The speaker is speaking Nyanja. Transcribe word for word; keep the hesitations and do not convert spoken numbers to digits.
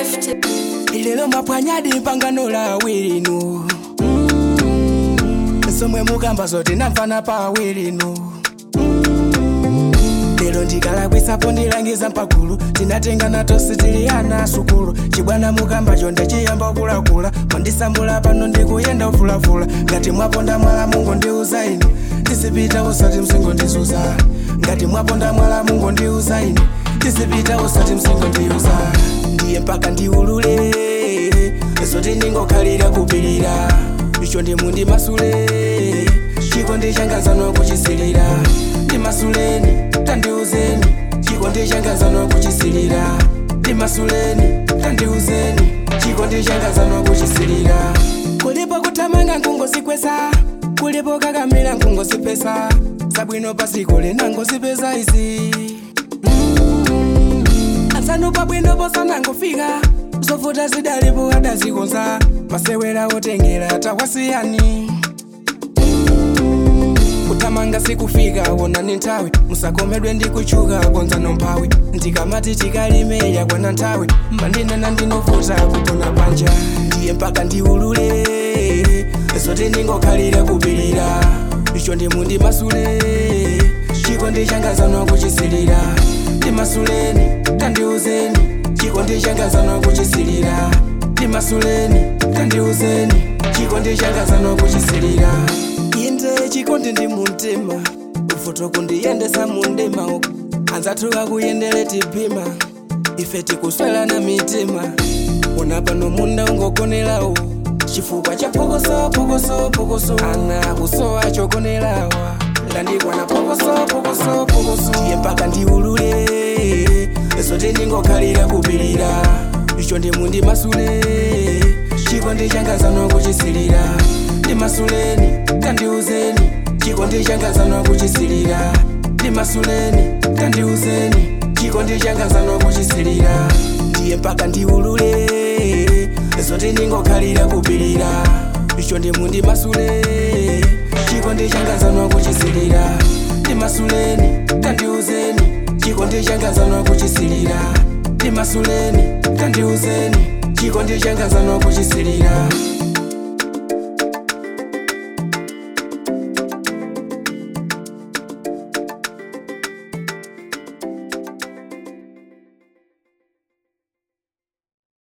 Gift. Ilelo mapwanyadi pangano la wirinu somwe mukamba zote namfana pa wirinu lelo ndikalakwitsapo ndilangiza mpakulu tinatengana tonse tili ana sukulu chibwana mukamba chonde chiyamba kulakula mandisambula pano ndikuyenda ufulafula ngati mwaponda mwala mungu ndiuza ine tisipita usati msingo ndizuza ngati mwaponda mwala mungu ndiuza ine tisipita usati msingo ndiuza ndiye mpaka ndiulule zote ndingokhalira kupilira icho ndimundi masule chikondi changazano kuchisilira ndi masuleni tandiuzeni chikondi changazano kuchisilira ndi masuleni tandiuzeni chikondi changazano kuchisilira kulipo kutamanga nkungosikwesa kulipo kakamira nkungosipesa sabwino pasiko lena ngosipesa izi asanu pabwino posana ngofika zofuta zidalipo adazikonza masewera otengera tawasiyani kutamanga sikufika wona ni nthawi musakomedwe ndikuchuka konza nomphawi ndikamati tikalimeya kwana nthawi mbandinena ndinovuta kupona panja ndiye mpaka ndiulule zote ndingokhalira kupilira icho ndimundi masule chikondi changazano kuchisilira ndi masuleni tandiuzeni chikondi changazano kuchisilira ndi masuleni tandiuzeni chikondi changazano kuchisilira inde chikondi ndi muntima ufuto kundiyendesa mundima uko anzathuka kuyendele tipima ife tikuswelana mitima una pano munda ungokonelawo chifukwa cha pokoso pokoso pokoso ana kusowa chokonelawa landikwana pokoso pokoso pokoso ndiye mpaka ndiulule zote ndingokhalira kupilira icho ndimundi masule chikondi changazano kuchisilira ndi masuleni tandiuzeni chikondi changazano kuchisilira ndi masuleni tandiuzeni chikondi changazano kuchisilira ndiye mpaka ndiulule zote ndingokhalira kupilira icho ndimundi masule chikondi changazano kuchisilira ndi masuleni tandiuzeni chikondi changazano kuchisilira ndi masuleni tandiuzeni chikondi changazano kuchisilira